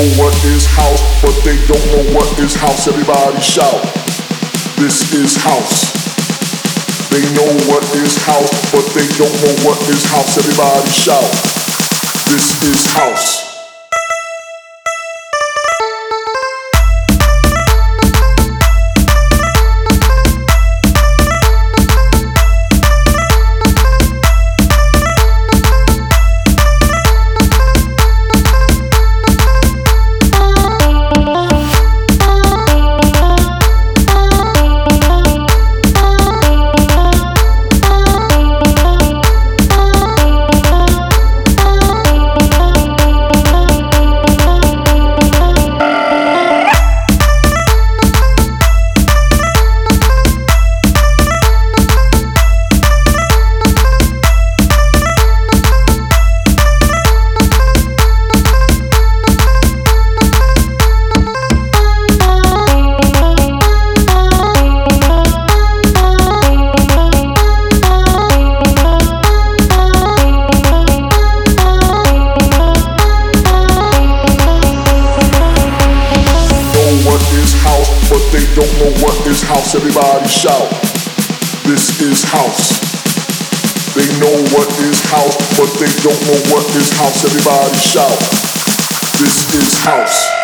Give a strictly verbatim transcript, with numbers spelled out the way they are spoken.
what is house, but they don't know what is house. Everybody shout. This is house. They know what is house, but they don't know what is house. Everybody shout. This is house. House, everybody shout. This is house. They know what is house, but they don't know what is house. Everybody shout. This is house.